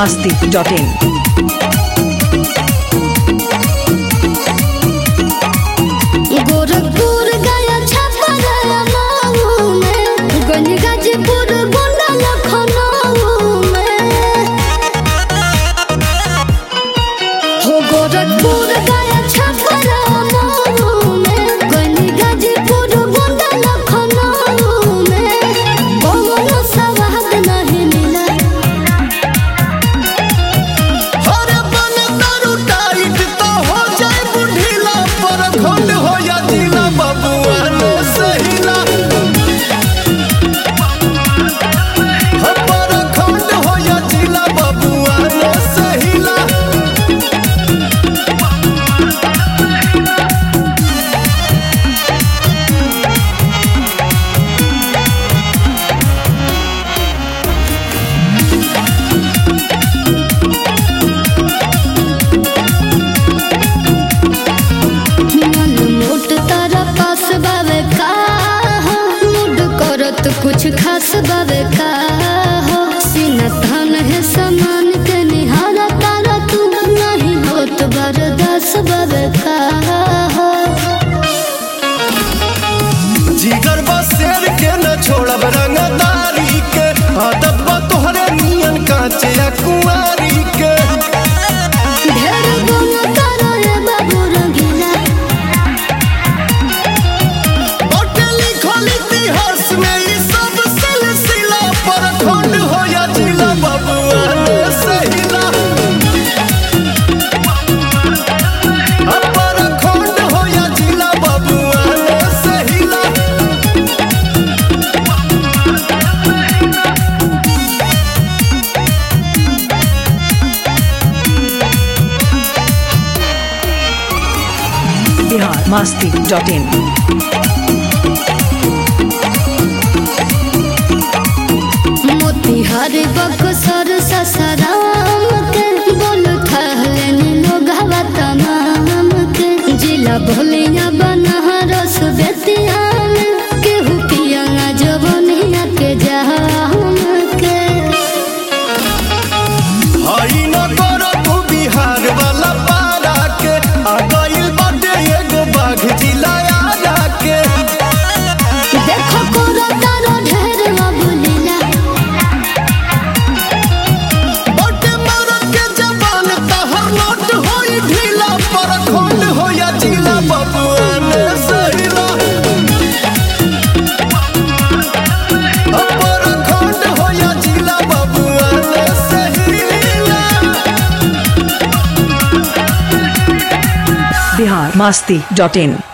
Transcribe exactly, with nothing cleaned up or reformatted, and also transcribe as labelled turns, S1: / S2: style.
S1: masti dot in.
S2: Gorakhpur गया छपरा माऊ में, गंज गाजीपुर गोंडा लखनऊ में। हो गोरखपुर गया छपरा माऊ में, गंज गाजीपुर गोंडा लखनऊ में। कोनो स्वाद नहीं मिला।
S3: अरे बन दारू टाइट तो हो जाए बुढ़ीला, पर घोट हो या जिला बबुआ ने सहीला। पर घोट हो या जिला बबुआ ने सहीला।
S2: मन मोट तारा पास बावे का हो, मूड करत कुछ खास बावे का हो। सीना थान है समान के निहारा तारा तू, नहीं होत बर्दाश्त बावे का हो।
S3: जिगर बसेर के न छोड़ब रंगदारी के, आदत बा तोहरे नियन कांचे या कुंवारी के।
S2: ढेर गुण तारा रे बाबू रंगीला।
S3: बाटे लिखल इतिहास में ई सब सिलसिला, पर खंड हो या जिला बबुआ ने सहीला। पर खंड हो या जिला बबुआ ने सहीला।
S1: Bihar masti dot in.
S2: Motihari Buxar Sasaram के, बोल थहलेन लोग हवा तमाम के। जिला भोलिया बनहरस बेतिया में, केहू पिया जवनिया के जहाम के।
S3: हई न कर तू बिहार वाला पारा के, आ गइल बाटे एगो बाघ जिला आरा के।
S2: देखो कोरा तारा ढेर अबुलीला।
S3: बाटे मरद के जबान तहर नोट होई ढीला, पर खंड हो या जिला बबुआ ने सहीला। पर खंड हो या जिला बबुआ ने सहीला।
S1: Bihar masti dot in.